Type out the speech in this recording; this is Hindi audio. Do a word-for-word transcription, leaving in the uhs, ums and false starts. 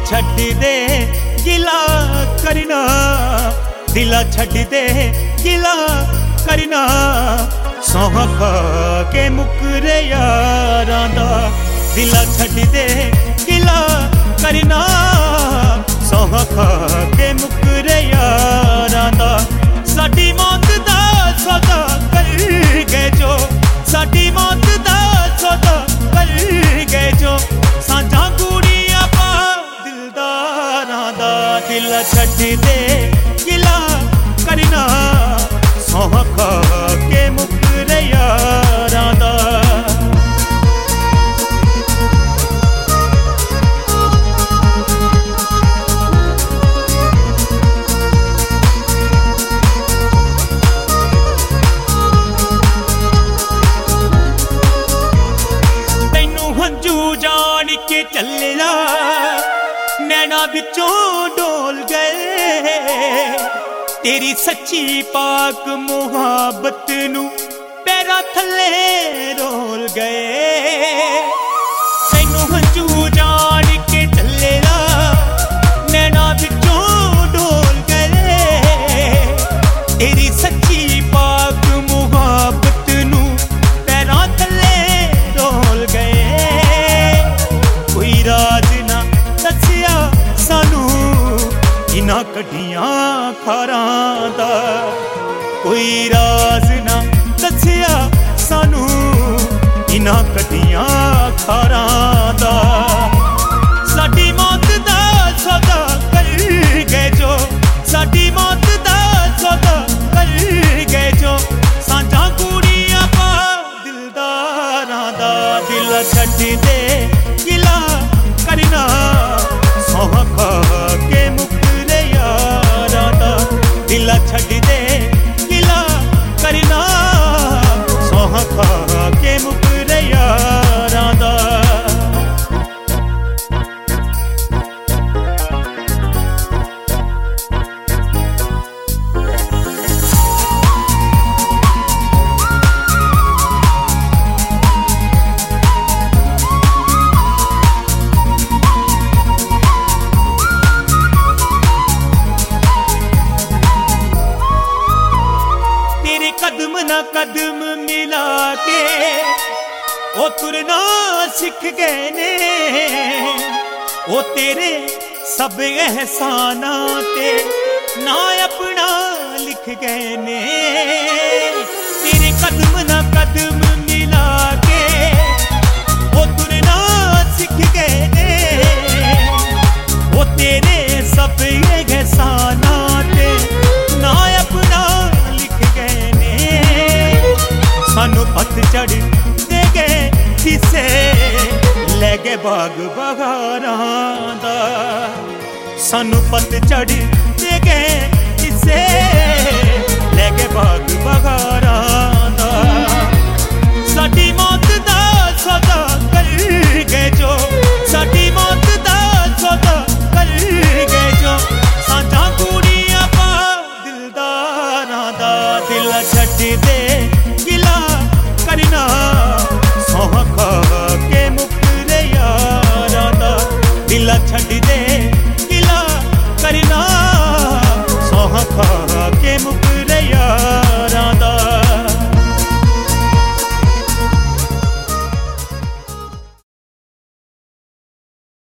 छड्ड दे गिला करना, दिला छड्ड दे गिला करना, सौं खा के मुकरे यारां दा। दिला छड्ड दे गिला करना, सौं खा के मुकरे यारां दा। साडी मौत दा सौदा कर गए जो, साडी मौत दा सौदा कर गए जो, सांझां कूड़ियां पा दिलदारां दा। दिल छड्ड दे गिला करना, सौं खा के मुकरे यारां दा। के चलिया नैना बिचों डोल गए, तेरी सच्ची पाक मुहब्बत नू पैरां थल्ले रोल गए। तैनू हंझू जान के चलिया नैना बिचों डोल गए, तेरी सच्ची पाक मुहब्बत नू पैरां थल्ले रोल गए। राज ना दसिया सानू इन्हां कड्डियां खारां दा, कोई राज ना दसिया सानू इन्हां कड्डियां खारां दा। साडी मौत दा सौदा कर गए जो, साडी मौत दा सौदा कर गए जो, सांझां कूड़ियां पा दिलदारां दा। दिल छड्ड दे गिला करना, सौं खा के मुकरे यारां दा। दिला छड्ड दे गिला करना, सौं खा के मुकरे यारां दा। कदम ना कदम मिला के ओ तुरना सिख गए ने, ओ तेरे सब एहसाना ते ना अपना लिख गए ने। तेरे कदम ना कदम मिला के ओ तुरना सिख गए ने, ओ तेरे सब एहसाना ते ना अपना सानू पतझड़ दे गए किसे, लै गए बाग बहारां दा। सानू पतझड़ दे गए किसे, लै गए बाग बहारां दा। साडी मौत दा सौदा कर गए जो, साडी मौत दा सौदा कर गए जो, सांझां कूड़ियां पा दिलदारां दा। दिल छड्ड दे गिला करना, सौं खा